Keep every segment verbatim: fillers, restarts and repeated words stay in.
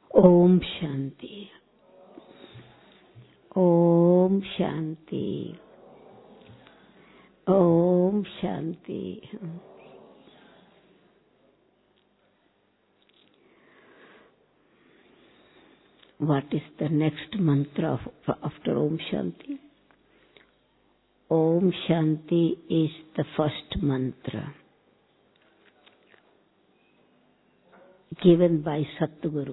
Om Shanti. Om Shanti. Om Shanti. What is the next mantra of, after Om Shanti? Om Shanti is the first mantra given by Satguru,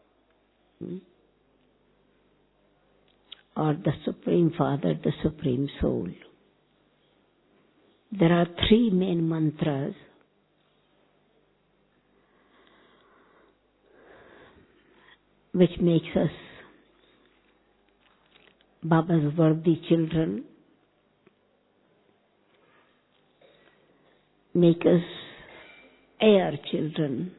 or the Supreme Father, the Supreme Soul. There are three main mantras which makes us Baba's worthy children, make us heir children,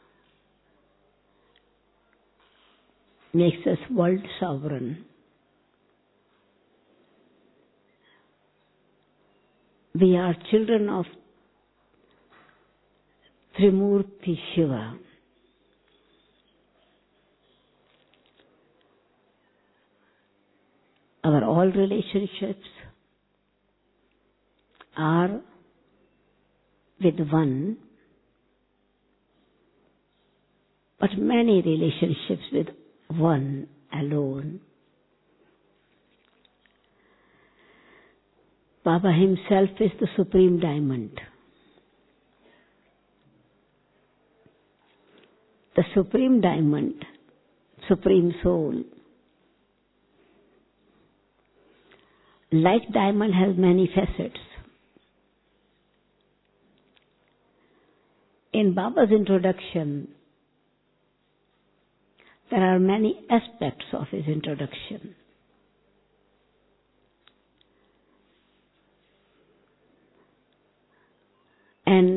makes us world sovereign. We are children of Trimurti Shiva. Our all relationships are with one, but many relationships with one alone. Baba himself is the supreme diamond. The supreme diamond, supreme soul. Like diamond has many facets. In Baba's introduction, there are many aspects of his introduction. And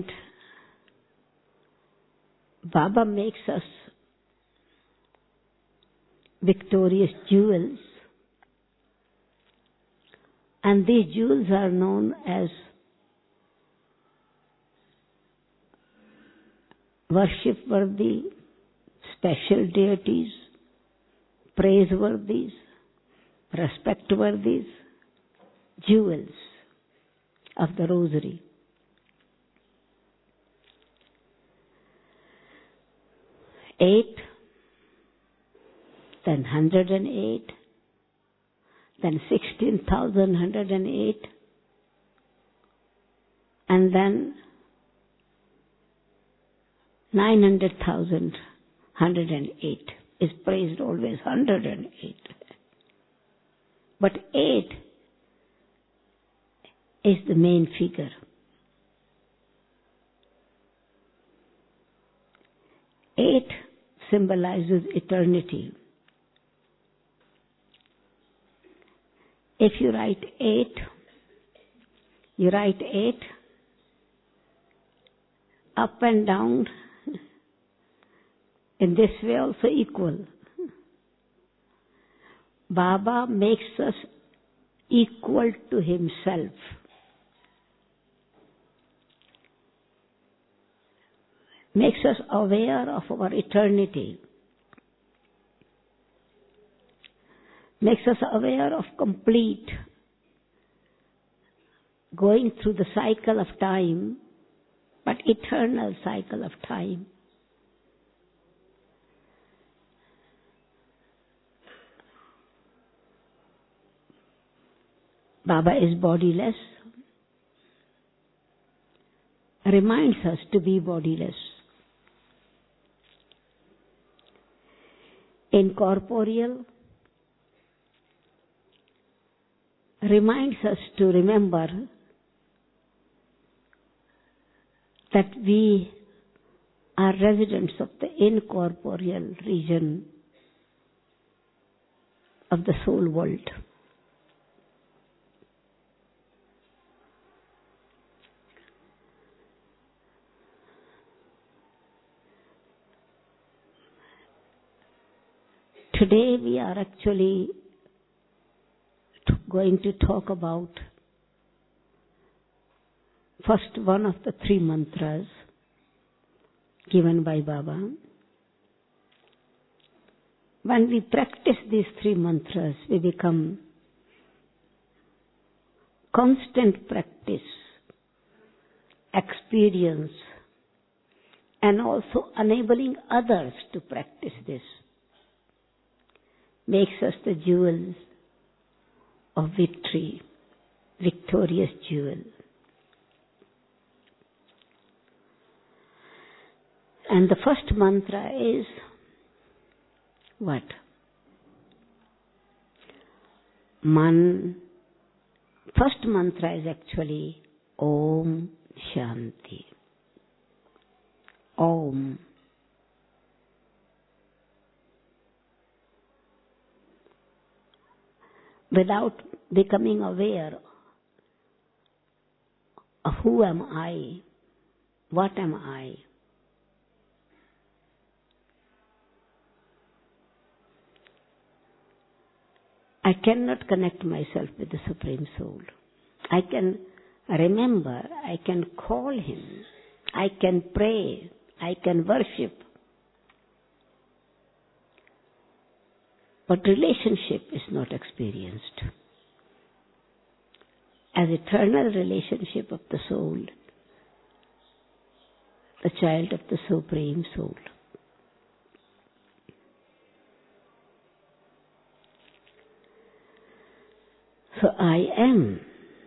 Baba makes us victorious jewels, and these jewels are known as worship-worthy, special deities, praiseworthy, respect-worthy jewels of the rosary. Eight, then one hundred eight, then sixteen thousand one hundred eight, and then nine hundred thousand one hundred eight is praised always one hundred eight. But eight is the main figure. Eight symbolizes eternity. If you write eight, you write eight up and down, in this way also equal. Baba makes us equal to himself. Makes us aware of our eternity. Makes us aware of complete going through the cycle of time, but eternal cycle of time. Baba is bodiless, reminds us to be bodiless. Incorporeal, reminds us to remember that we are residents of the incorporeal region of the soul world. Today we are actually going to talk about first one of the three mantras given by Baba. when we practice these three mantras, we become constant practice, experience, and also enabling others to practice this makes us the jewels of victory, victorious jewel. And the first mantra is what? Man. First mantra is actually Om Shanti. Om. Without becoming aware of who am I, what am I, I cannot connect myself with the Supreme Soul. I can remember, I can call Him, I can pray, I can worship. But relationship is not experienced as eternal relationship of the soul, the child of the Supreme Soul. So I am.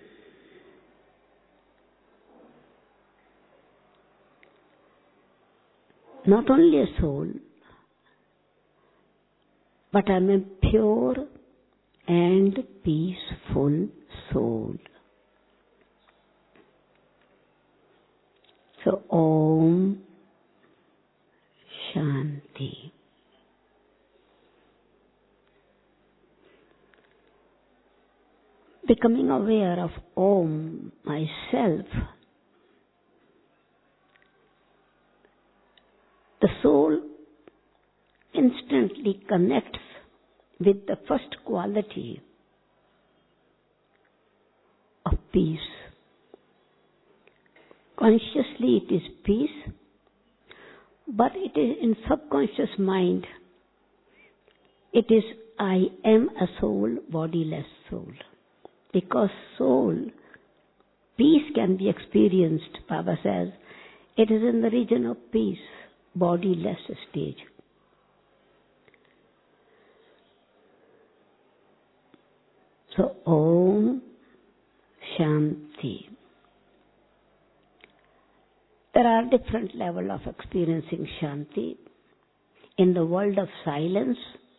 Not only a soul, but I'm a pure and peaceful soul. So Om Shanti. Becoming aware of Om, myself, the soul instantly connects with the first quality of peace. Consciously it is peace, but it is in subconscious mind. It is I am a soul, bodiless soul. Because soul, peace can be experienced, Baba says, it is in the region of peace, bodiless stage. So, Om Shanti. There are different levels of experiencing Shanti in the world of silence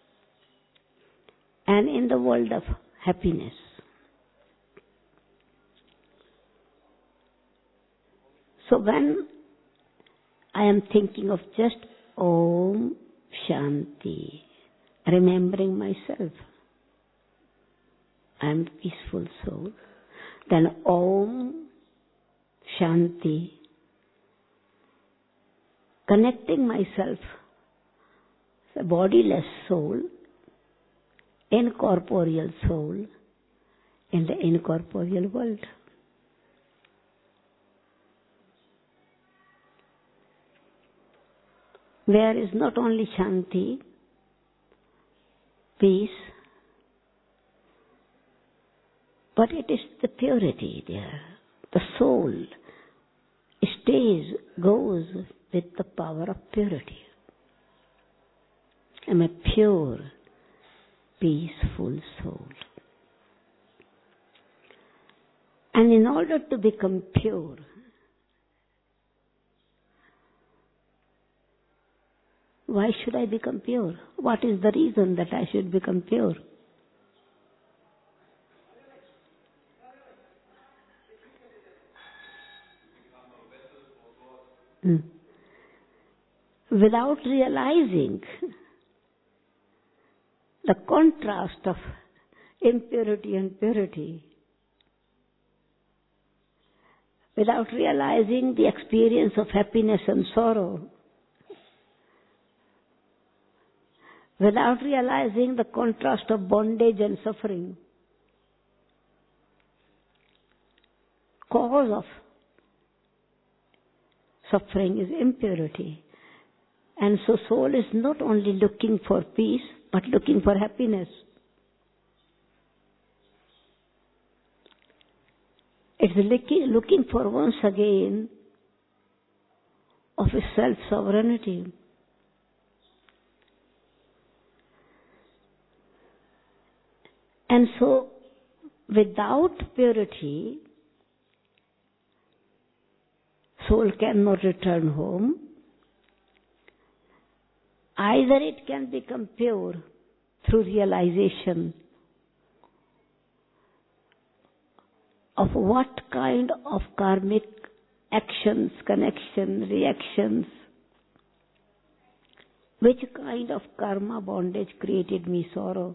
and in the world of happiness. So when I am thinking of just Om Shanti, remembering myself, I am a peaceful soul, then Om Shanti, connecting myself, the bodiless soul, incorporeal soul, in the incorporeal world. Where is not only Shanti, peace, but it is the purity there. The soul stays, goes with the power of purity. I am a pure, peaceful soul. And in order to become pure, why should I become pure? What is the reason that I should become pure? Hmm. Without realizing the contrast of impurity and purity, without realizing the experience of happiness and sorrow, without realizing the contrast of bondage and suffering, cause of suffering is impurity. And so soul is not only looking for peace, but looking for happiness. It's looking, looking for once again of a self-sovereignty. And so, without purity, soul cannot return home. Either it can become pure through realization of what kind of karmic actions, connections, reactions, which kind of karma bondage created me sorrow,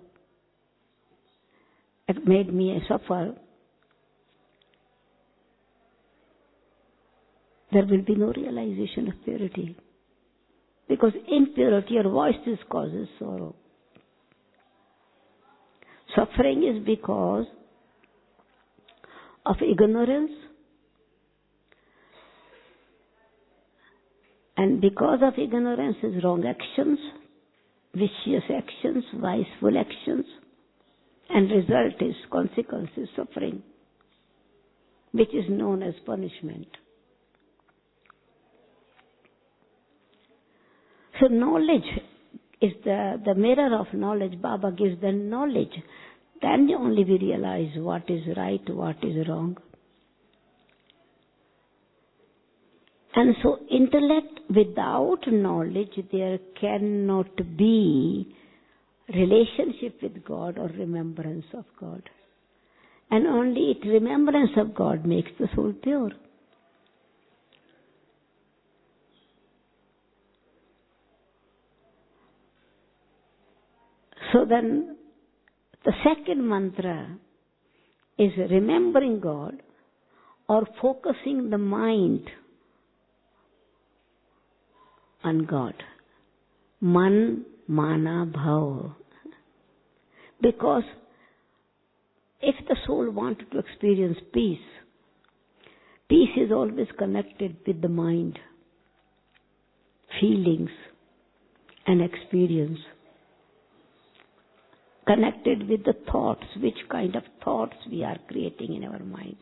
it made me suffer. There will be no realization of purity. Because impurity or voices causes sorrow. Suffering is because of ignorance, and because of ignorance is wrong actions, vicious actions, viceful actions, and result is consequences, suffering, which is known as punishment. So knowledge is the, the mirror of knowledge. Baba gives the knowledge. Then only we realize what is right, what is wrong. And so intellect without knowledge, there cannot be relationship with God or remembrance of God. And only it, remembrance of God makes the soul pure. So then, the second mantra is remembering God or focusing the mind on God. Man, mana, bhav. Because if the soul wanted to experience peace, peace is always connected with the mind, feelings, and experience. Connected with the thoughts, which kind of thoughts we are creating in our mind.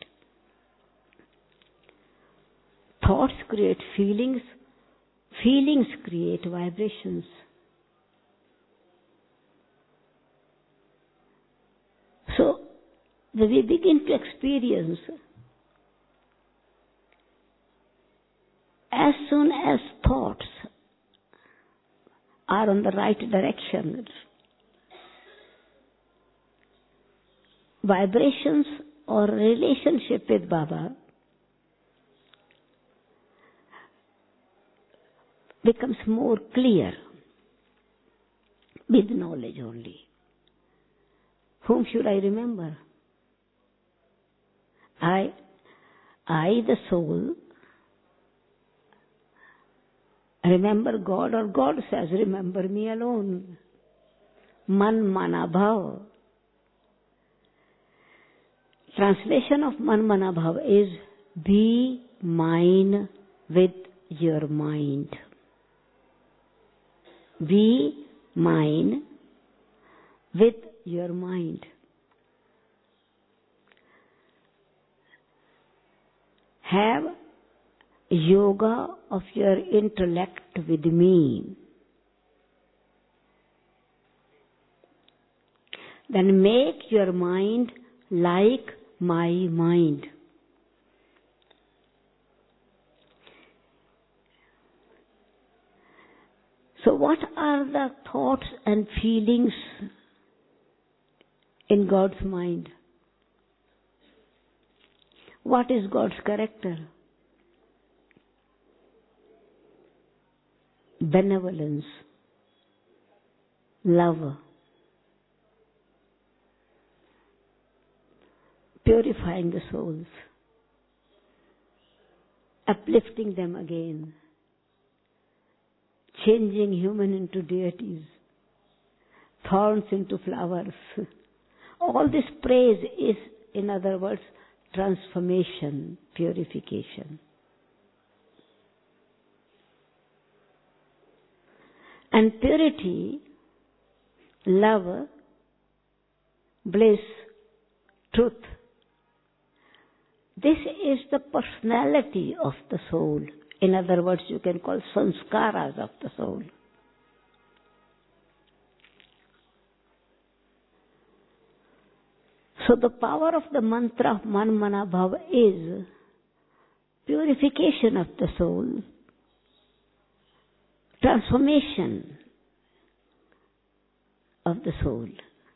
Thoughts create feelings, feelings create vibrations. So, when we begin to experience, as soon as thoughts are on the right direction, vibrations or relationship with Baba becomes more clear with knowledge only. Whom should I remember? I, I the soul, remember God, or God says, remember me alone. Man mana bhav. Translation of man mana bhav is be mine with your mind. Be mine with your mind. Have yoga of your intellect with me. Then make your mind like my mind. So what are the thoughts and feelings in God's mind? What is God's character? Benevolence, love, purifying the souls, uplifting them again, changing human into deities, thorns into flowers. All this praise is, in other words, transformation, purification. And purity love, bliss, truth. This is the personality of the soul. In other words, you can call sanskaras of the soul. So the power of the mantra of Man Mana Bhav is purification of the soul, transformation of the soul.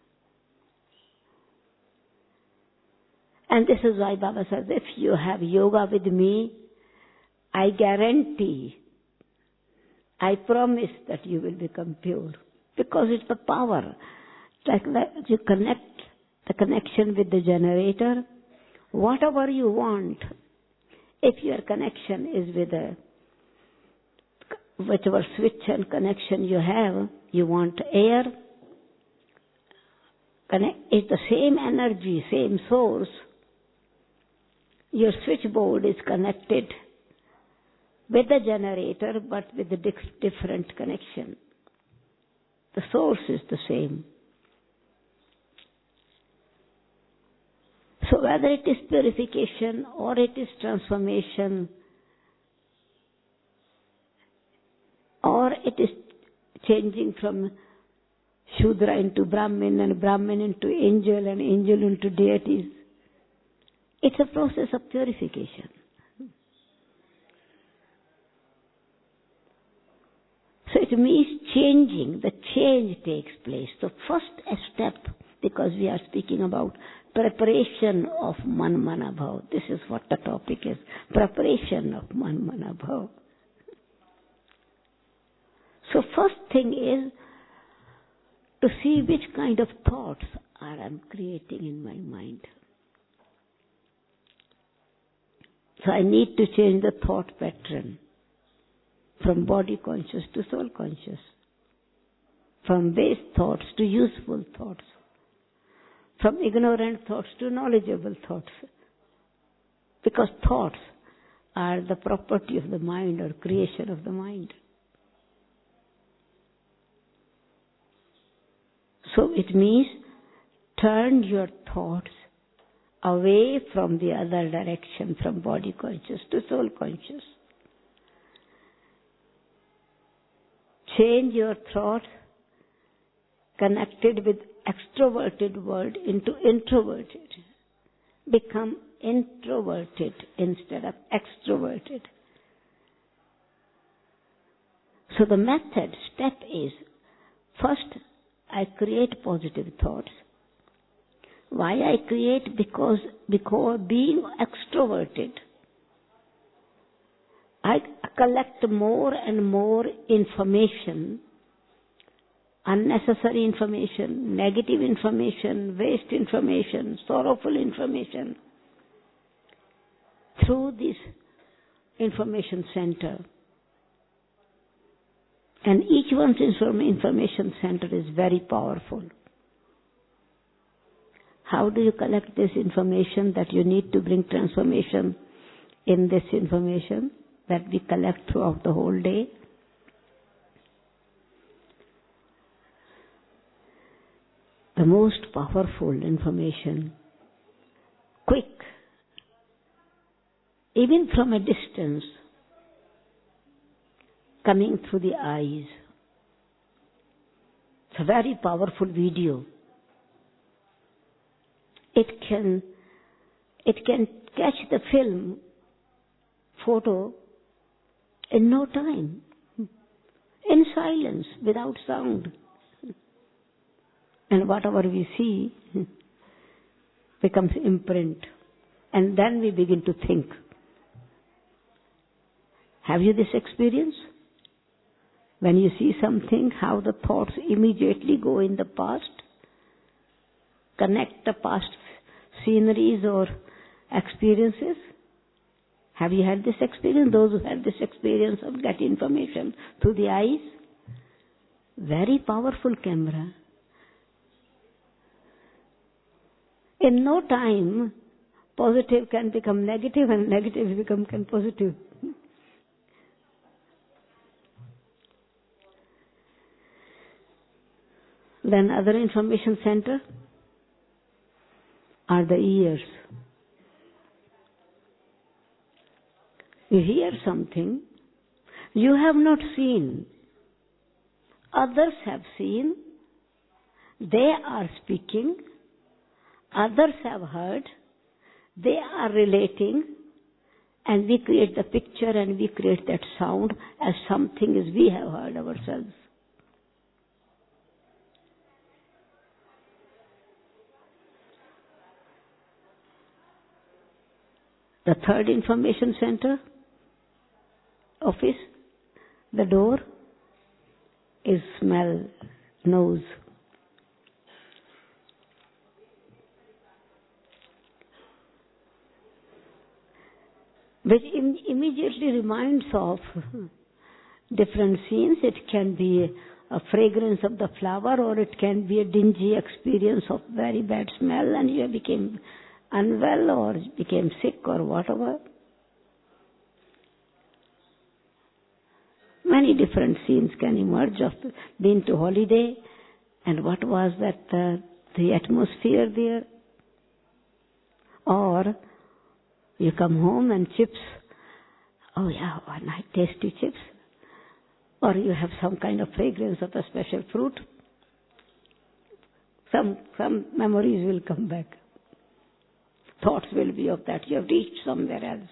And this is why Baba says, if you have yoga with me, I guarantee, I promise that you will become pure. Because it's the power. Like that you connect the connection with the generator. Whatever you want, if your connection is with a whichever switch and connection you have, you want air, connect, it's the same energy, same source. Your switchboard is connected with the generator, but with a different connection. The source is the same. So whether it is purification or it is transformation, or it is changing from Shudra into Brahmin and Brahmin into angel and angel into deities, it's a process of purification. So it means changing. The change takes place. The first step, because we are speaking about preparation of Man Mana Bhav. This is what the topic is. Preparation of Man Mana Bhav. So first thing is to see which kind of thoughts I am creating in my mind. So I need to change the thought pattern from body conscious to soul conscious, from base thoughts to useful thoughts, from ignorant thoughts to knowledgeable thoughts. Because thoughts are the property of the mind or creation of the mind. So it means turn your thoughts away from the other direction, from body conscious to soul conscious. Change your thoughts connected with extroverted world into introverted. Become introverted instead of extroverted. So the method, step is, first I create positive thoughts. Why I create? Because, because being extroverted, I collect more and more information, unnecessary information, negative information, waste information, sorrowful information, through this information center. And each one's information center is very powerful. How do you collect this information that you need to bring transformation in this information that we collect throughout the whole day? The most powerful information, quick, even from a distance, coming through the eyes. It's a very powerful video. It can, it can catch the film, photo, in no time, in silence, without sound. And whatever we see becomes imprint. And then we begin to think. Have you this experience? When you see something, how the thoughts immediately go in the past, connect the past sceneries or experiences. Have you had this experience? Those who had this experience of getting information through the eyes? Very powerful camera. In no time, positive can become negative and negative become can positive. Then other information center are the ears. You hear something you have not seen. Others have seen. They are speaking. Others have heard. They are relating. And we create the picture and we create that sound as something as we have heard ourselves. The third information center, office, the door, is smell, nose. Which im- immediately reminds of different scenes. It can be a fragrance of the flower, or it can be a dingy experience of very bad smell and you became unwell or became sick or whatever. Many different scenes can emerge of being to holiday and what was that uh, the atmosphere there. Or you come home and chips, oh yeah, oh, nice tasty chips. Or you have some kind of fragrance of a special fruit. Some, some memories will come back. Thoughts will be of that. You have reached somewhere else.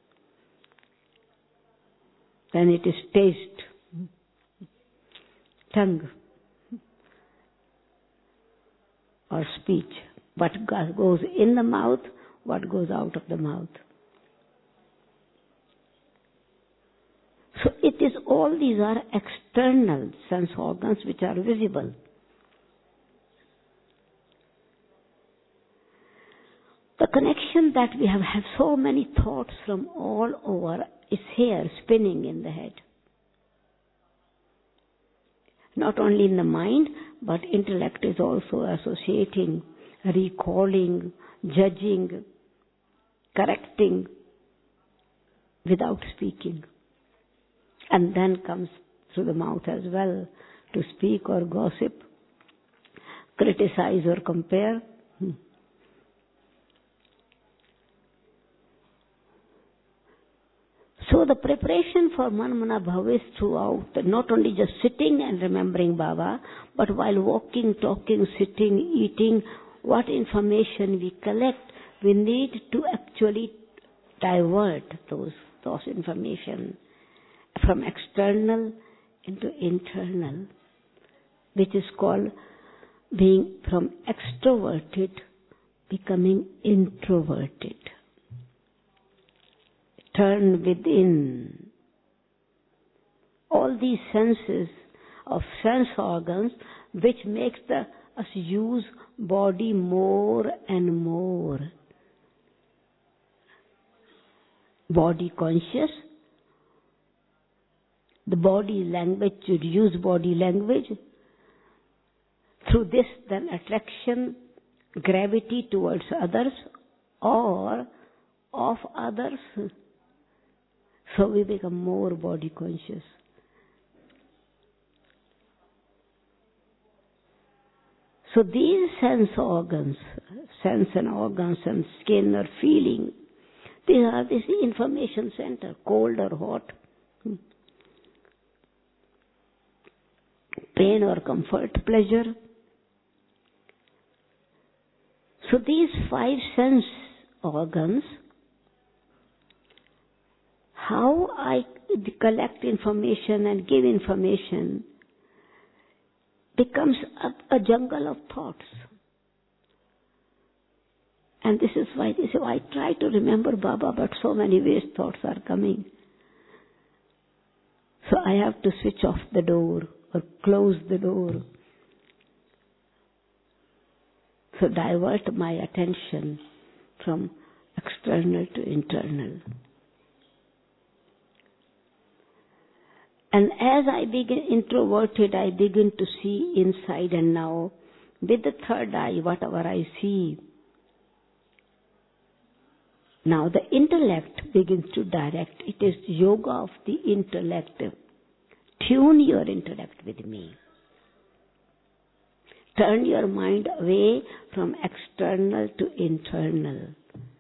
Then it is taste, tongue, or speech. What goes in the mouth, what goes out of the mouth. So it is all these are external sense organs which are visible. The connection that we have had so many thoughts from all over is here spinning in the head. Not only in the mind, but intellect is also associating, recalling, judging, correcting without speaking. And then comes through the mouth as well to speak or gossip, criticize or compare. Hmm. So the preparation for Manmana Bhava is throughout, not only just sitting and remembering Baba, but while walking, talking, sitting, eating, what information we collect, we need to actually divert those, those information from external into internal, which is called being from extroverted becoming introverted. Turn within. All these senses of sense organs which makes the, us use body more and more. Body conscious. The body language, to use body language. Through this then attraction, gravity towards others or of others. So we become more body conscious. So these sense organs, sense and organs and skin or feeling, these are this information center, cold or hot, pain or comfort, pleasure. So these five sense organs, how I collect information and give information becomes a, a jungle of thoughts. And this is why this is why I try to remember Baba, but so many waste thoughts are coming. So I have to switch off the door or close the door. So divert my attention from external to internal. And as I begin introverted, I begin to see inside, and now with the third eye, whatever I see, now the intellect begins to direct. It is yoga of the intellect. Tune your intellect with me. Turn your mind away from external to internal.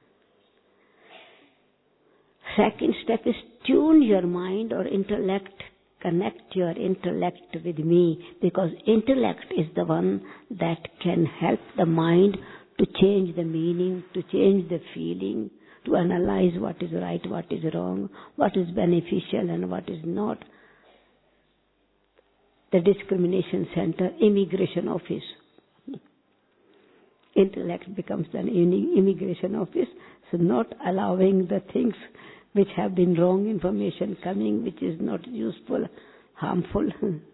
Second step is tune your mind or intellect. Connect your intellect with me, because intellect is the one that can help the mind to change the meaning, to change the feeling, to analyze what is right, what is wrong, what is beneficial and what is not. The discrimination center, immigration office. Intellect becomes an immigration office, so not allowing the things which have been wrong information coming, which is not useful, harmful.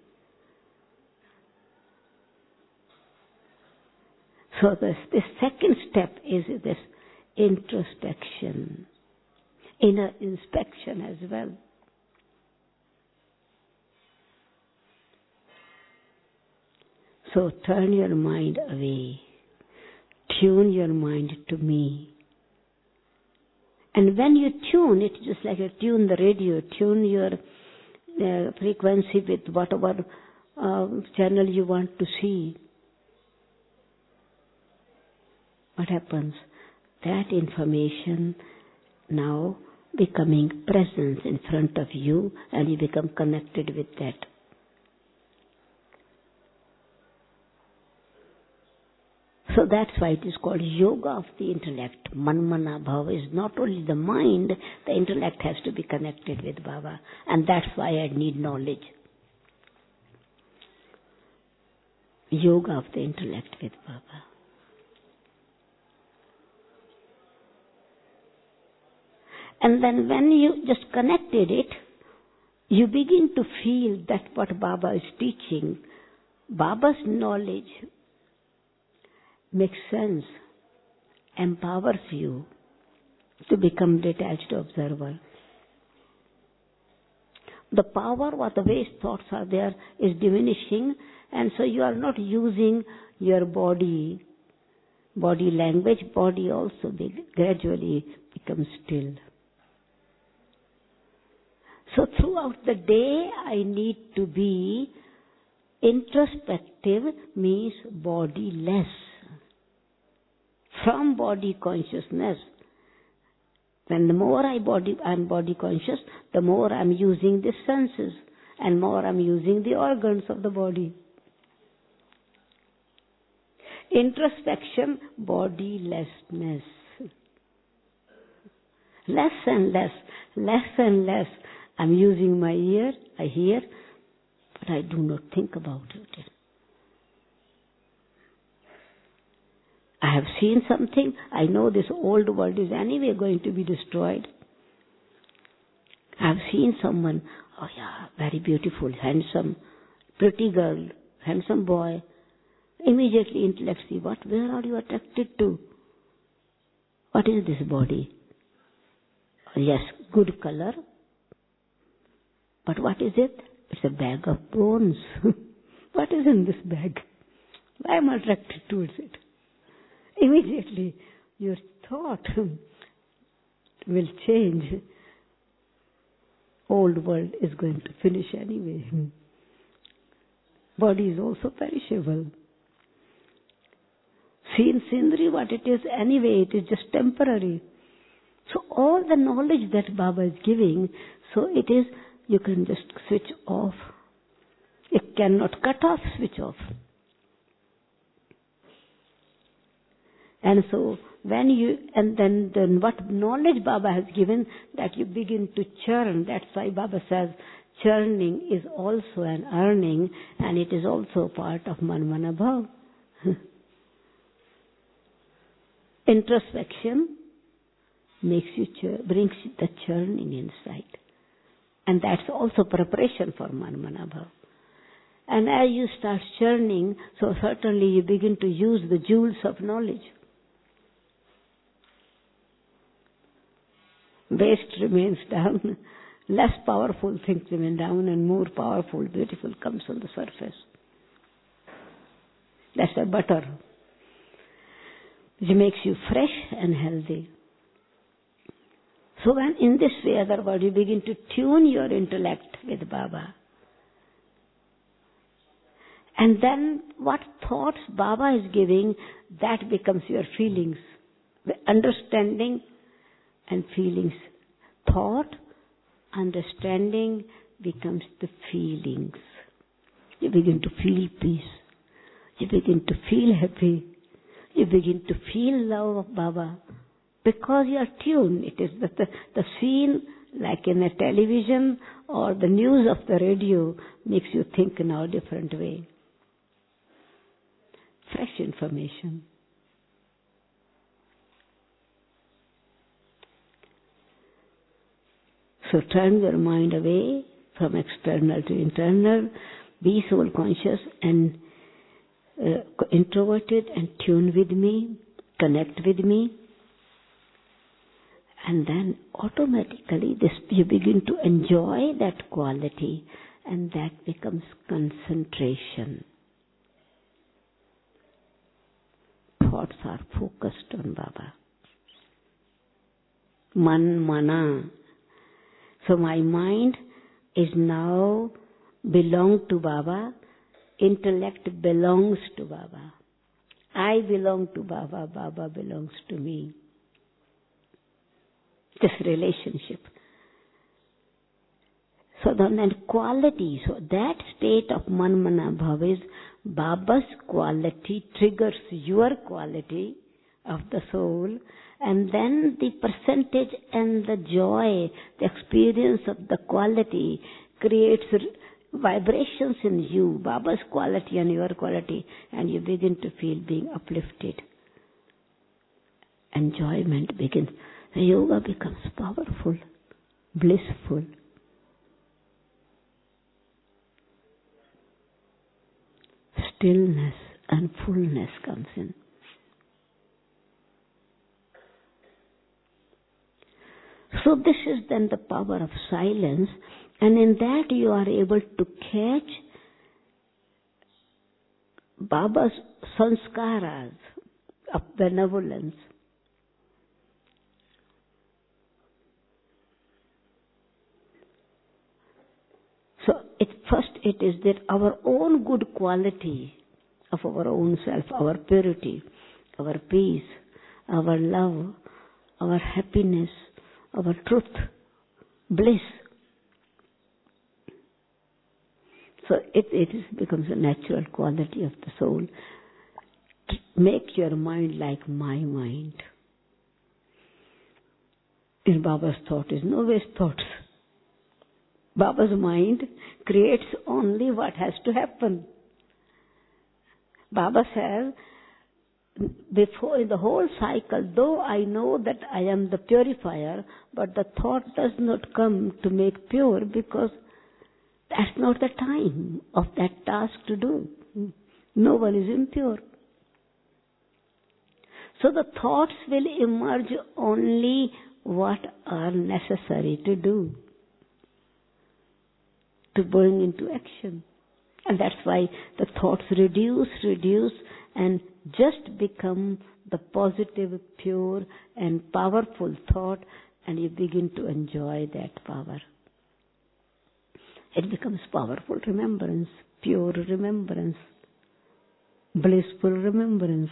So this, the second step is this introspection, inner inspection as well. So turn your mind away. Tune your mind to me. And when you tune, it's just like you tune the radio, tune your uh, frequency with whatever uh, channel you want to see. What happens? That information now becoming presence in front of you, and you become connected with that. So that's why it is called yoga of the intellect. Manmana Bhava is not only the mind, the intellect has to be connected with Baba. And that's why I need knowledge. Yoga of the intellect with Baba. And then when you just connected it, you begin to feel that what Baba is teaching, Baba's knowledge makes sense, empowers you to become detached observer. The power what the way thoughts are there is diminishing, and so you are not using your body, body language, body also be, gradually becomes still. So throughout the day I need to be introspective, means body-less. From body consciousness. When the more I body, I'm body conscious, the more I'm using the senses and more I'm using the organs of the body. Introspection, bodilessness. Less and less, less and less. I'm using my ear, I hear, but I do not think about it. I have seen something. I know this old world is anyway going to be destroyed. I have seen someone, oh yeah, very beautiful, handsome, pretty girl, handsome boy. Immediately intellect see, what, where are you attracted to? What is this body? Yes, good color. But what is it? It's a bag of bones. What is in this bag? Why am I attracted towards it? Immediately your thought will change. Old world is going to finish anyway. Body is also perishable. Seen scenery, what it is anyway, it is just temporary. So all the knowledge that Baba is giving, so it is, you can just switch off. It cannot cut off, switch off. And so when you, and then, then what knowledge Baba has given, that you begin to churn. That's why Baba says churning is also an earning, and it is also part of Manmana Bhav. Introspection makes you chur- brings the churning inside. And that's also preparation for Manmana Bhav. And as you start churning, so certainly you begin to use the jewels of knowledge. Waste remains down, less powerful things remain down, and more powerful, beautiful comes on the surface. That's the butter, which makes you fresh and healthy. So when in this way, other words, you begin to tune your intellect with Baba. And then what thoughts Baba is giving, that becomes your feelings. The understanding and feelings. Thought, understanding becomes the feelings. You begin to feel peace. You begin to feel happy. You begin to feel love of Baba. Because you are tuned. It is the, the, the scene, like in the television or the news of the radio, makes you think in a different way. Fresh information. So turn your mind away from external to internal. Be soul conscious and uh, introverted and tune with me. Connect with me. And then automatically this, you begin to enjoy that quality, and that becomes concentration. Thoughts are focused on Baba. Man, mana. So my mind is now belong to Baba. Intellect belongs to Baba. I belong to Baba. Baba belongs to me. This relationship. So then, then quality. So that state of man, mana, bhav is Baba's quality triggers your quality of the soul, and then the percentage and the joy, the experience of the quality creates vibrations in you, Baba's quality and your quality, and you begin to feel being uplifted. Enjoyment begins. The yoga becomes powerful, blissful. Stillness and fullness comes in. So this is then the power of silence, and in that you are able to catch Baba's sanskaras of benevolence. So it, first it is that our own good quality of our own self, our purity, our peace, our love, our happiness, our truth, bliss. So it, it is, becomes a natural quality of the soul. Make your mind like my mind. In Baba's thought is no waste thoughts. Baba's mind creates only what has to happen. Baba says, before in the whole cycle, though I know that I am the purifier, but the thought does not come to make pure because that's not the time of that task to do. No one is impure. So the thoughts will emerge only what are necessary to do, to bring into action. And that's why the thoughts reduce, reduce, and just become the positive, pure, and powerful thought, and you begin to enjoy that power. It becomes powerful remembrance, pure remembrance, blissful remembrance.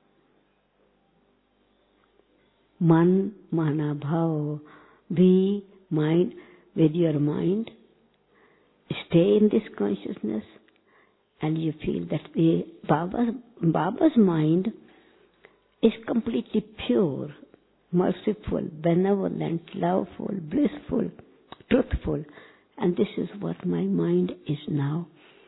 Man, mana, bhav. Be mind with your mind. Stay in this consciousness, and you feel that the Baba's, Baba's mind is completely pure, merciful, benevolent, loveful, blissful, truthful. And this is what my mind is now.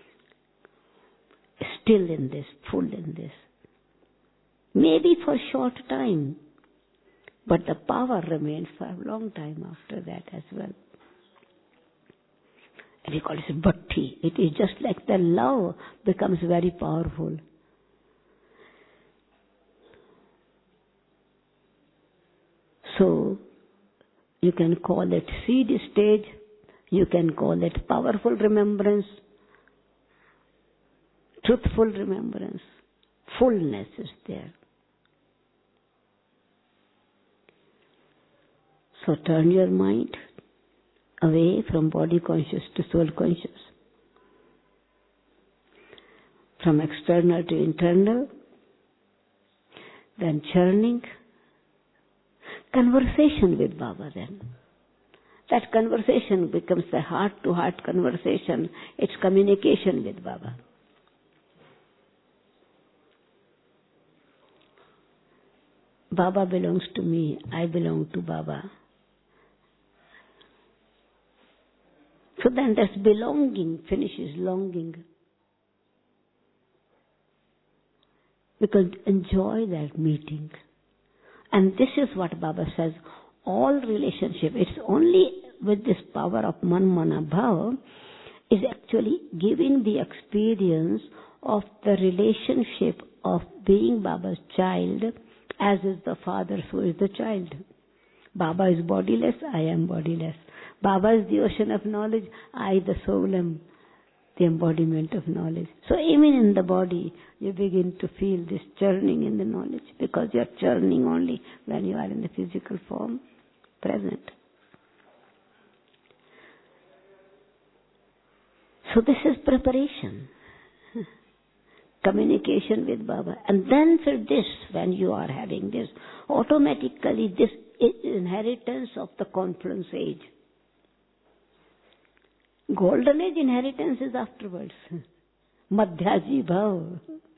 Still in this, full in this. Maybe for a short time, but the power remains for a long time after that as well. We call it bhakti. It is just like the love becomes very powerful. So, you can call it seed stage, you can call it powerful remembrance, truthful remembrance, fullness is there. So turn your mind away from body conscious to soul conscious. from external to internal, then churning, conversation with Baba then. That conversation becomes the heart-to-heart conversation. It's communication with Baba. Baba belongs to me, I belong to Baba. So then this belonging finishes longing. Because enjoy that meeting. And this is what Baba says, all relationship, it's only with this power of Man Mana Bhava, is actually giving the experience of the relationship of being Baba's child, as is the father, so is the child. Baba is bodiless, I am bodiless. Baba is the ocean of knowledge, I the soul am the embodiment of knowledge. So even in the body, you begin to feel this churning in the knowledge, because you are churning only when you are in the physical form present. So this is preparation. Communication with Baba. And then for this, when you are having this, automatically this is inheritance of the confluence age. Golden age inheritance is afterwards. Madhyaji bhav.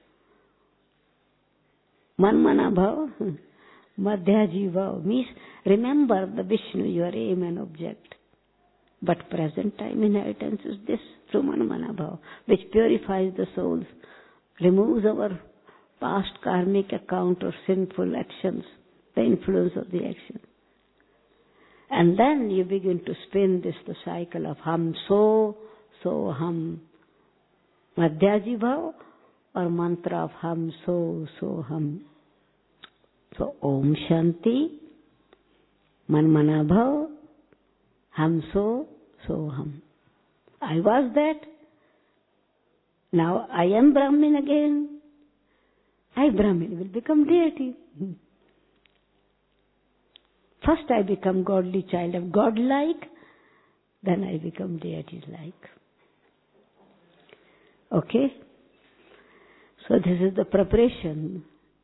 Manmana bhav. Madhyaji bhav. Means remember the Vishnu, your aim and object. But present time inheritance is this through Manmana bhav, which purifies the souls, removes our past karmic account or sinful actions, the influence of the action. And then you begin to spin this, the cycle of hum so, so hum. Madhyaji bhav or mantra of hum so, so hum. So Om Shanti, Manmana bhav, hum so, so hum. I was that. Now I am Brahmin again. I, Brahmin, will become deity. First I become godly child of God-like, then I become deity-like. Okay? So this is the preparation.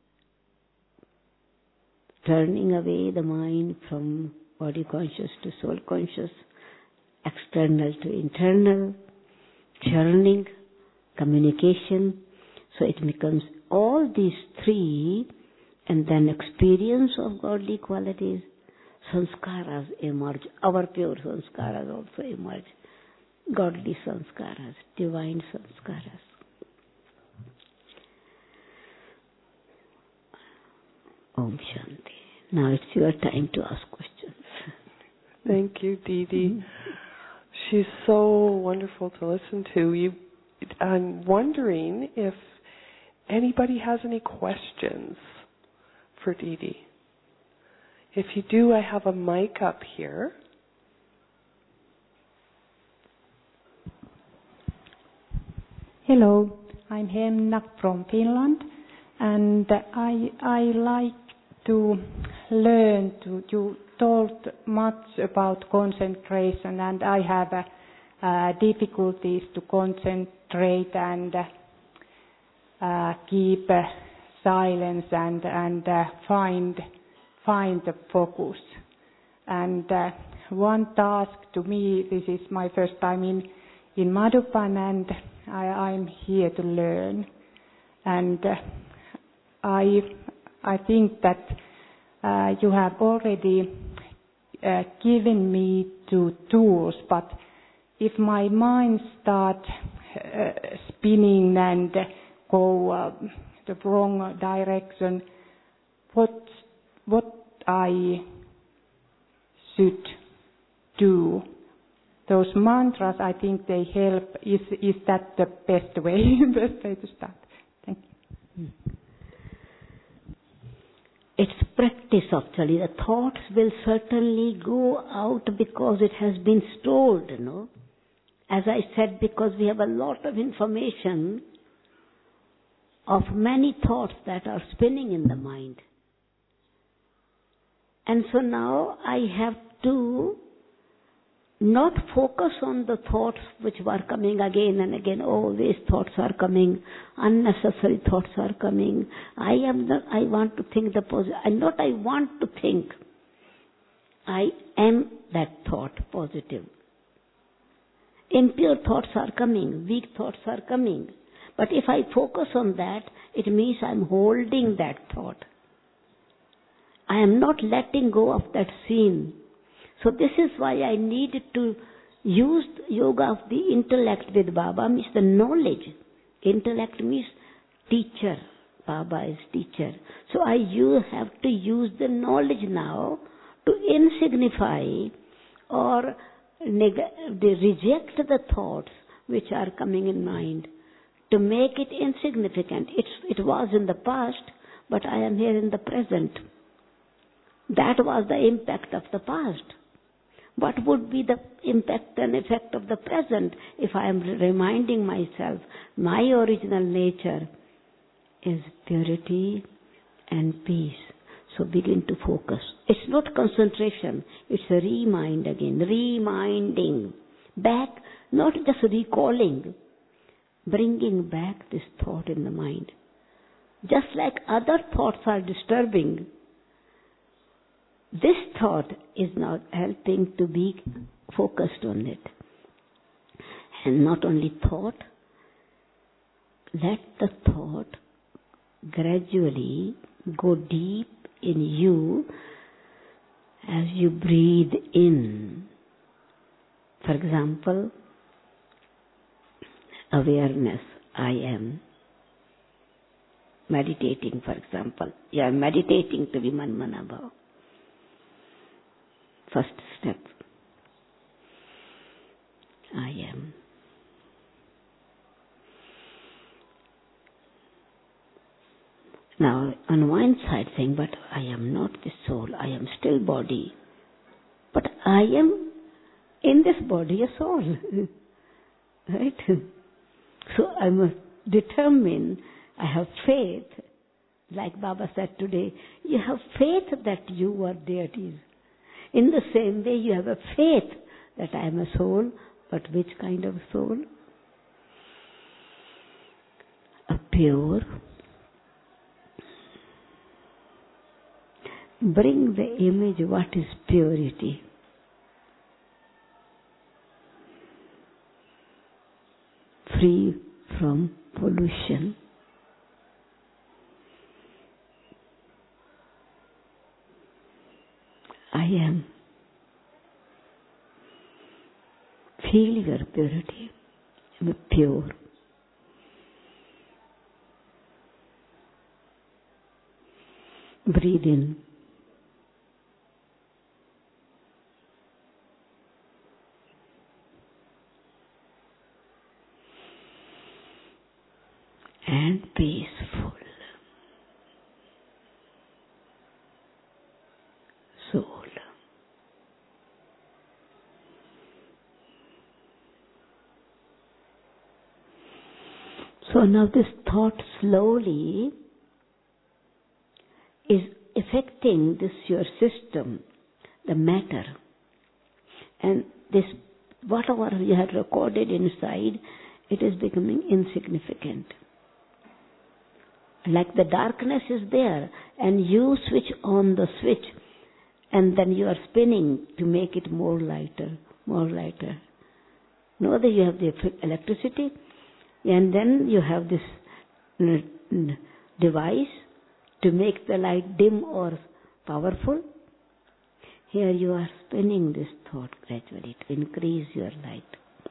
Turning away the mind from body conscious to soul conscious, external to internal, churning, communication. So it becomes all these three, and then experience of godly qualities. Sanskaras emerge, our pure sanskaras also emerge, godly sanskaras, divine sanskaras. Om Shanti. Now it's your time to ask questions. Thank you, Didi. Mm-hmm. She's so wonderful to listen to. You, I'm wondering if anybody has any questions for Didi. If you do, I have a mic up here. Hello, I'm Hemna from Finland, and I I like to learn to. You told much about concentration, and I have uh, uh, difficulties to concentrate and uh, keep uh, silence and and uh, find. find the focus. And uh, one task to me, this is my first time in, in Madhuban, and I, I'm here to learn. And uh, I, I think that uh, you have already uh, given me two tools, but if my mind starts uh, spinning and go uh, the wrong direction, what what I should do? Those mantras, I think they help. Is is that the best way, best way to start? Thank you. It's practice actually. The thoughts will certainly go out because it has been stored, you know. As I said, because we have a lot of information of many thoughts that are spinning in the mind. And so now I have to not focus on the thoughts which were coming again and again. Always thoughts are coming, unnecessary thoughts are coming. I am not, I want to think the positive. And not I want to think. I am that thought, positive. Impure thoughts are coming, weak thoughts are coming. But if I focus on that, it means I am holding that thought. I am not letting go of that scene. So this is why I needed to use yoga of the intellect with Baba, means the knowledge. Intellect means teacher. Baba is teacher. So I you have to use the knowledge now to insignify or neg- they reject the thoughts which are coming in mind, to make it insignificant. It's, it was in the past, but I am here in the present. That was the impact of the past. What would be the impact and effect of the present if I am reminding myself my original nature is purity and peace? So begin to focus. It's not concentration, it's a remind again, reminding back, not just recalling, bringing back this thought in the mind. Just like other thoughts are disturbing, this thought is now helping to be focused on it. And not only thought, let the thought gradually go deep in you as you breathe in. For example, awareness, I am. Meditating, for example. You are meditating to be Manmanabhav. First step. I am. Now, on one side saying, but I am not the soul, I am still body. But I am in this body a soul. Right? So I must determine, I have faith, like Baba said today, you have faith that you are deities. In the same way, you have a faith that I am a soul, but which kind of soul? A pure. Bring the image, what is purity? Free from pollution. I am. Feel your purity. I am pure. Breathe in. And peaceful. Soul. So now this thought slowly is affecting this your system, the matter. And this, whatever you had recorded inside, it is becoming insignificant. Like the darkness is there, and you switch on the switch, and then you are spinning to make it more lighter, more lighter. Know that you have the electricity, and then you have this device to make the light dim or powerful. Here you are spinning this thought gradually to increase your light.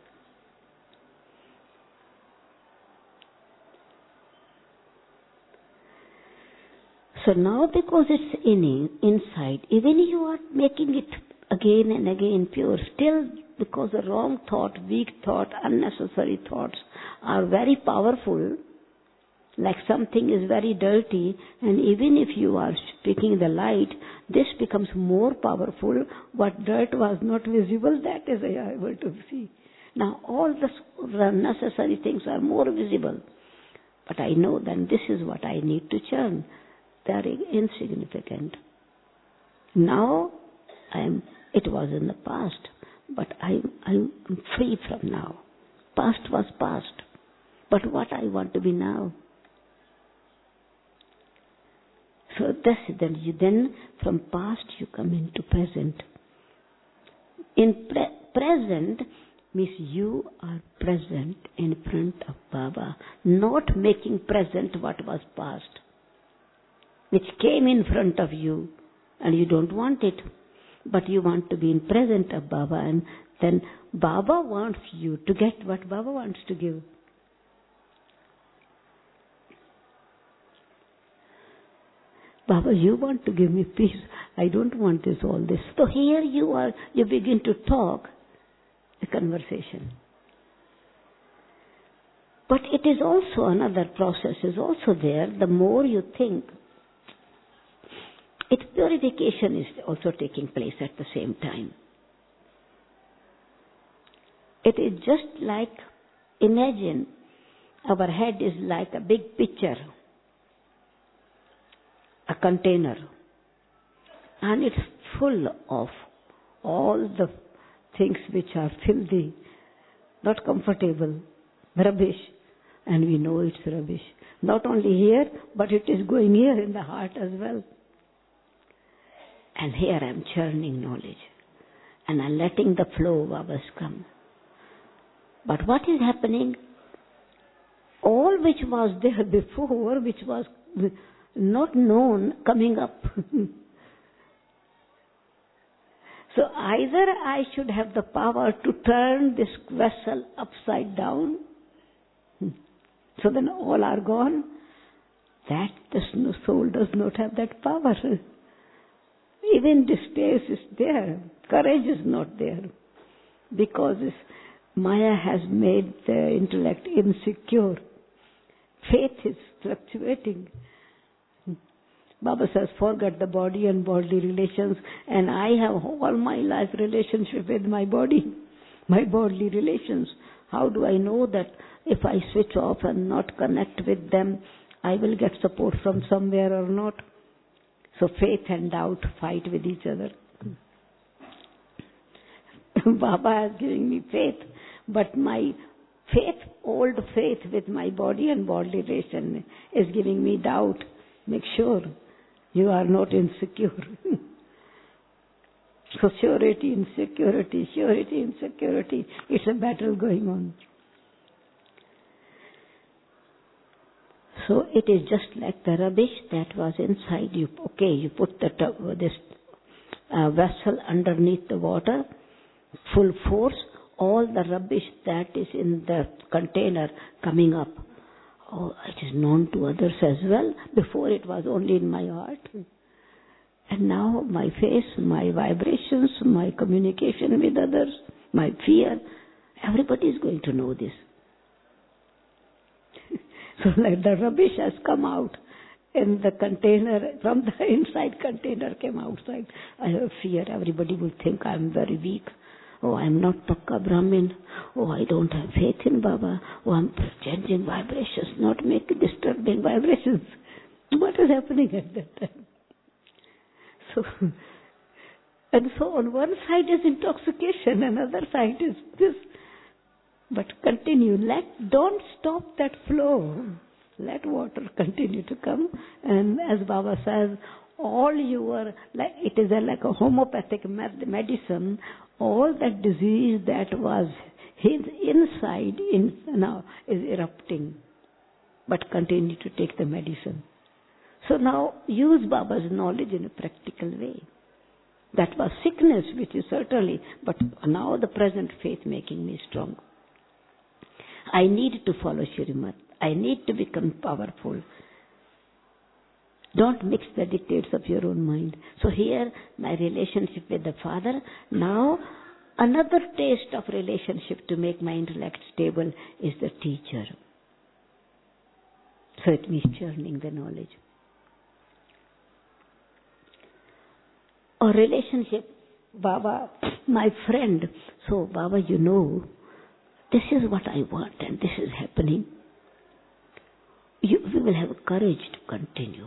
So now because it's in inside, even you are making it again and again pure, still because the wrong thought, weak thought, unnecessary thoughts are very powerful, like something is very dirty, and even if you are speaking the light, this becomes more powerful. What dirt was not visible, that is able to see. Now all the necessary things are more visible. But I know then this is what I need to churn. They are insignificant. Now, I am, it was in the past, but I, I'm free from now. Past was past, but what I want to be now. So this, then you then from past you come into present. In pre- present means you are present in front of Baba, not making present what was past, which came in front of you and you don't want it, but you want to be in present of Baba, and then Baba wants you to get what Baba wants to give. Baba, you want to give me peace. I don't want this, all this. So here you are, you begin to talk, a conversation. But it is also another process is also there. The more you think, its purification is also taking place at the same time. It is just like, imagine, our head is like a big pitcher, a container, and it's full of all the things which are filthy, not comfortable, rubbish, and we know it's rubbish. Not only here, but it is going here in the heart as well. And here I'm churning knowledge, and I'm letting the flow of ours come. But what is happening? All which was there before, which was not known, coming up. So either I should have the power to turn this vessel upside down, so then all are gone. That the soul does not have that power. Even distaste is there. Courage is not there. Because this Maya has made the intellect insecure. Faith is fluctuating. Baba says, forget the body and bodily relations, and I have all my life relationship with my body, my bodily relations. How do I know that if I switch off and not connect with them, I will get support from somewhere or not? So faith and doubt fight with each other. Baba has given me faith, but my faith, old faith with my body and bodily relation is giving me doubt. Make sure you are not insecure. So surety, insecurity, surety, insecurity. It's a battle going on. So it is just like the rubbish that was inside you. Okay, you put the this uh, vessel underneath the water, full force, all the rubbish that is in the container coming up. Oh, it is known to others as well. Before it was only in my heart. And now my face, my vibrations, my communication with others, my fear, everybody is going to know this. So like the rubbish has come out in the container, from the inside container came outside. I have fear. Everybody will think I am very weak. Oh, I am not Pakka Brahmin. Oh, I don't have faith in Baba. Oh, I am changing vibrations, not making disturbing vibrations. What is happening at that time? So, and so on one side is intoxication, another side is this. But continue. Let, don't stop that flow. Let water continue to come. And as Baba says, all your, like, it is a, like a homeopathic med- medicine, all that disease that was his inside in, now is erupting. But continue to take the medicine. So now use Baba's knowledge in a practical way. That was sickness, which is certainly, but now the present faith making me strong. I need to follow Shrimat. I need to become powerful. Don't mix the dictates of your own mind. So here, my relationship with the Father. Now, another taste of relationship to make my intellect stable is the teacher. So it means churning the knowledge. Or relationship, Baba, my friend. So, Baba, you know, this is what I want and this is happening. You, we will have courage to continue.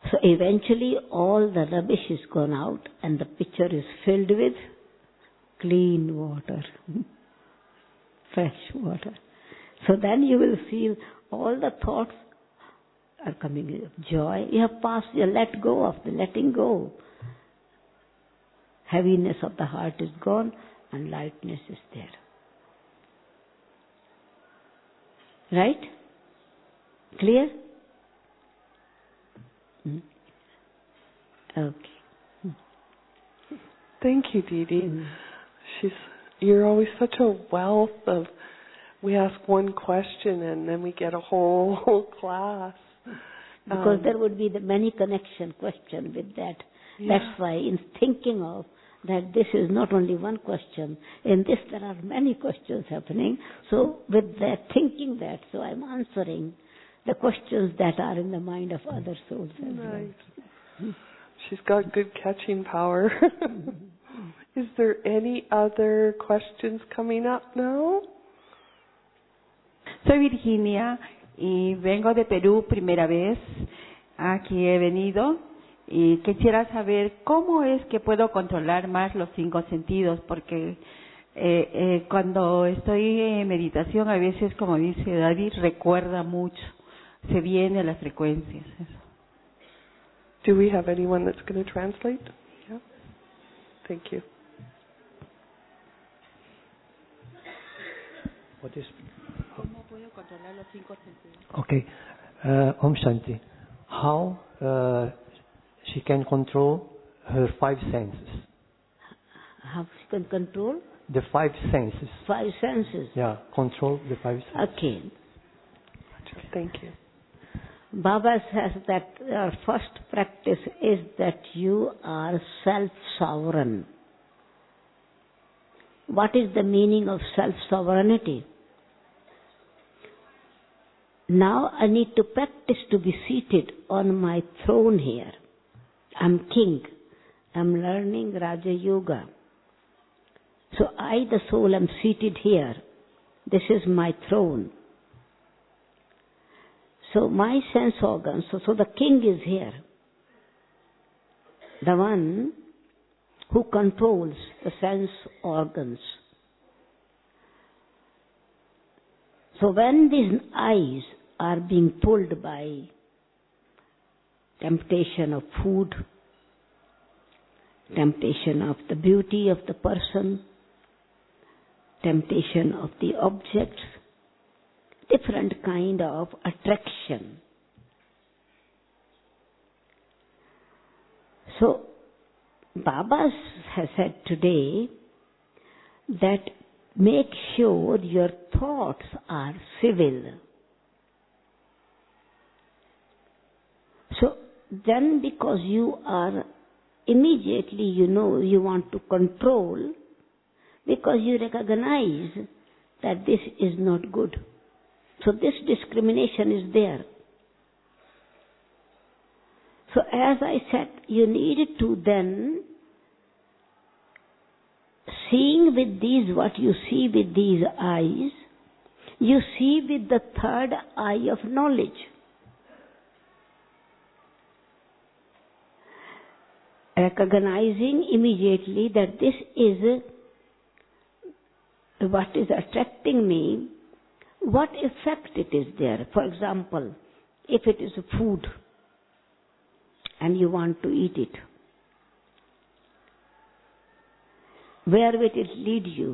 So eventually all the rubbish is gone out and the pitcher is filled with clean water, fresh water. So then you will feel all the thoughts are coming of joy. You have passed, you let go of the letting go. Heaviness of the heart is gone and lightness is there. Right? Clear? Hmm? Okay. Hmm. Thank you, Didi. Hmm. She's, you're always such a wealth of, we ask one question and then we get a whole, whole class. Because um, there would be the many connection question with that. Yeah. That's why in thinking of that this is not only one question, in this there are many questions happening. So with that, thinking that, so I'm answering the questions that are in the mind of other souls as Nice. well. She's got good catching power. Is there any other questions coming up now? Soy Virginia y vengo de Perú, primera vez. Aquí he venido y quisiera saber cómo es que puedo controlar más los cinco sentidos, porque eh, eh, cuando estoy en meditación a veces, como dice David, recuerda mucho, se vienen las frecuencias. Eso. Do we have anyone that's going to translate? Yeah. Thank you. What is? ¿Cómo puedo controlar los cinco sentidos? Okay. Uh, Om Shanti. How uh, she can control her five senses? How she can control? The five senses. Five senses. Yeah, control the five senses. Okay. Thank you. Baba says that our first practice is that you are self-sovereign. What is the meaning of self-sovereignty? Now I need to practice to be seated on my throne here. I'm king. I'm learning Raja Yoga. So I, the soul, am seated here. This is my throne. So my sense organs, so, so the king is here. The one who controls the sense organs. So when these eyes are being pulled by temptation of food, temptation of the beauty of the person, temptation of the objects, different kind of attraction. So Baba has said today that make sure your thoughts are civil. So then because you are immediately, you know, you want to control, because you recognize that this is not good. So this discrimination is there. So as I said, you need to then, seeing with these, what you see with these eyes, you see with the third eye of knowledge. Recognizing immediately that this is what is attracting me, what effect it is there. For example, if it is food and you want to eat it, where will it lead you?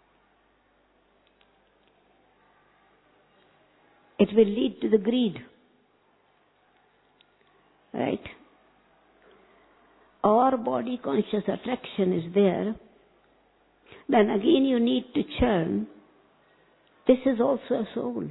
It will lead to the greed, right? Or body conscious attraction is there, then again you need to churn. This is also a soul.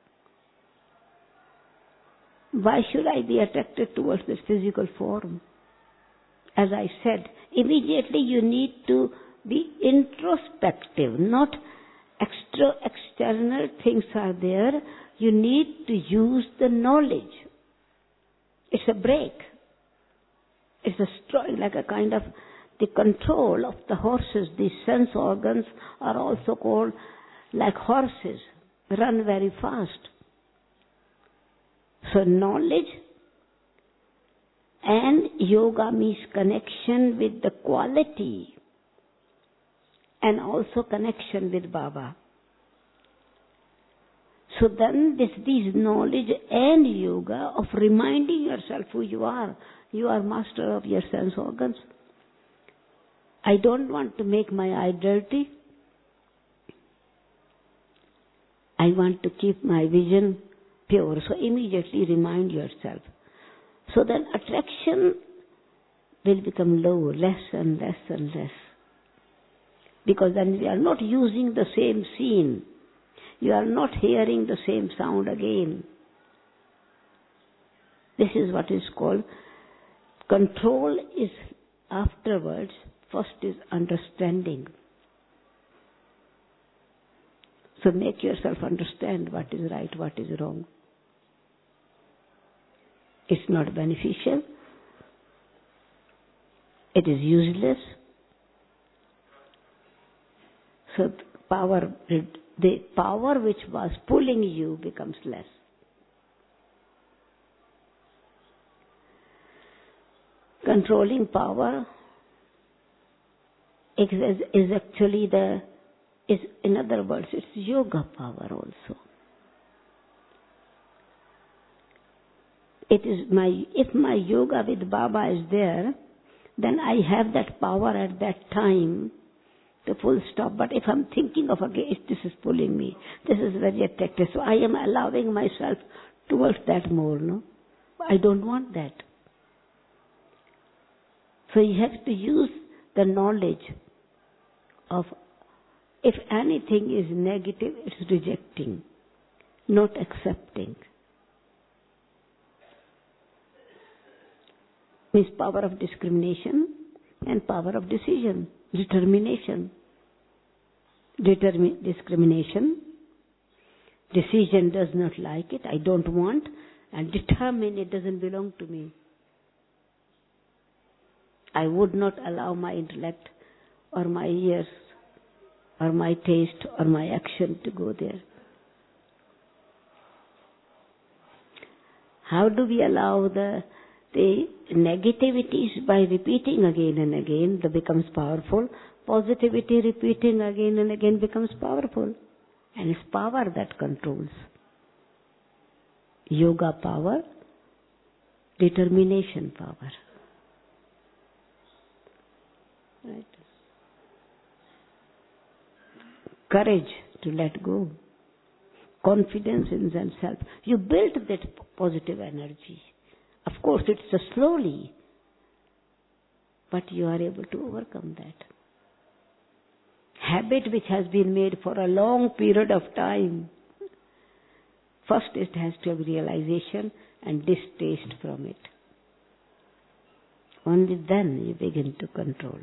Why should I be attracted towards this physical form? As I said, immediately you need to be introspective, not extra external things are there. You need to use the knowledge. It's a break. It's a strong, like a kind of the control of the horses. These sense organs are also called like horses, run very fast. So knowledge And yoga means connection with the quality and also connection with Baba. So then this, this knowledge and yoga of reminding yourself who you are. You are master of your sense organs. I don't want to make my eye dirty. I want to keep my vision pure. So immediately remind yourself. So then attraction will become low, less and less and less. Because then we are not using the same scene. You are not hearing the same sound again. This is what is called control is afterwards. First is understanding. So make yourself understand what is right, what is wrong. It's not beneficial. It is useless. So the power, the power which was pulling you becomes less. Controlling power is, is actually the, is in other words, it's yoga power also. It is my, if my yoga with Baba is there, then I have that power at that time to full stop. But if I'm thinking of again, this is pulling me, this is very attractive, so I am allowing myself towards that more, no? I don't want that. So you have to use the knowledge of, if anything is negative, it's rejecting, not accepting. Means power of discrimination and power of decision, determination. Determi- discrimination, decision does not like it, I don't want, and determine it doesn't belong to me. I would not allow my intellect or my ears or my taste or my action to go there. How do we allow the the negativities? By repeating again and again, that becomes powerful. Positivity repeating again and again becomes powerful. And it's power that controls. Yoga power, determination power. Right. Courage to let go. Confidence in oneself. You build that positive energy. Of course, it's a slowly, but you are able to overcome that. Habit which has been made for a long period of time. First, it has to have realization and distaste from it. Only then you begin to control.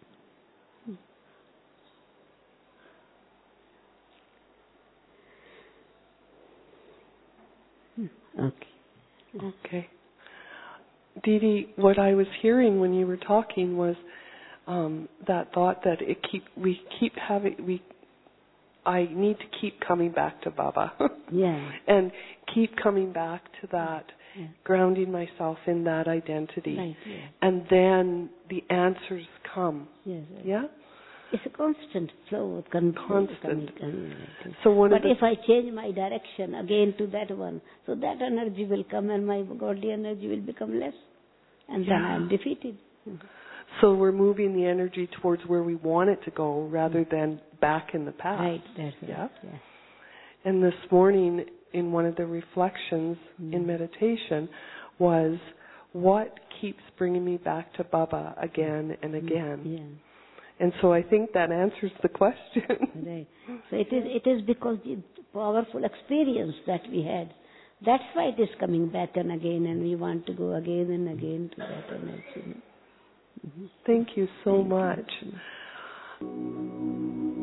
Okay. Okay. Didi, what I was hearing when you were talking was um, that thought that it keep we keep having we. I need to keep coming back to Baba. Yeah. And keep coming back to that, yeah. grounding myself in that identity. Right, yeah. And then the answers come. Yes. Right. Yeah? It's a constant flow. Con- Constant. Coming, coming. So one but of the if I change my direction again to that one, so that energy will come and my godly energy will become less. And yeah. then I am defeated. So we're moving the energy towards where we want it to go rather than back in the past. Right, that's right. Yeah. Yes. And this morning, in one of the reflections mm. in meditation, was what keeps bringing me back to Baba again and again. Yeah. And so I think that answers the question. Right. So it is. It is because the powerful experience that we had. That's why it is coming back and again, and we want to go again and again to that energy. Thank you so Thank much. You.